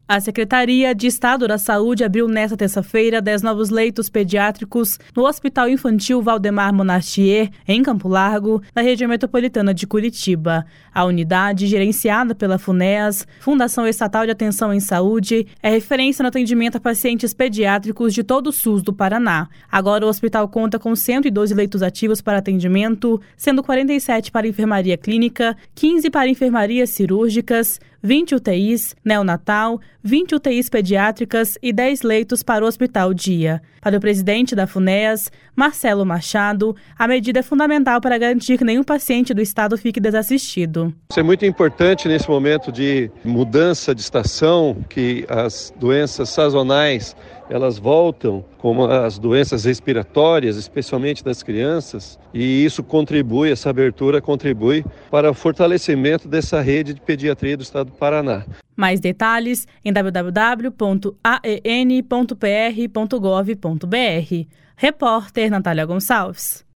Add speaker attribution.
Speaker 1: A Secretaria de Estado da Saúde abriu nesta terça-feira 10 novos leitos pediátricos no Hospital Infantil Valdemar Monarchier, em Campo Largo, na região metropolitana de Curitiba. A unidade, gerenciada pela FUNEAS, Fundação Estatal de Atenção em Saúde, é referência no atendimento a pacientes pediátricos de todo o SUS do Paraná. Agora o hospital conta com 112 leitos ativos para atendimento, sendo 47 para enfermaria clínica, 15 para enfermarias cirúrgicas, 20 UTIs neonatal, 20 UTIs pediátricas e 10 leitos para o Hospital Dia. Para o presidente da FUNEAS, Marcelo Machado, a medida é fundamental para garantir que nenhum paciente do estado fique desassistido.
Speaker 2: Isso é muito importante nesse momento de mudança de estação, que as doenças sazonais elas voltam, como as doenças respiratórias, especialmente das crianças, e isso contribui, essa abertura contribui para o fortalecimento dessa rede de pediatria do estado do Paraná.
Speaker 1: Mais detalhes em www.aen.pr.gov.br. Repórter Natália Gonçalves.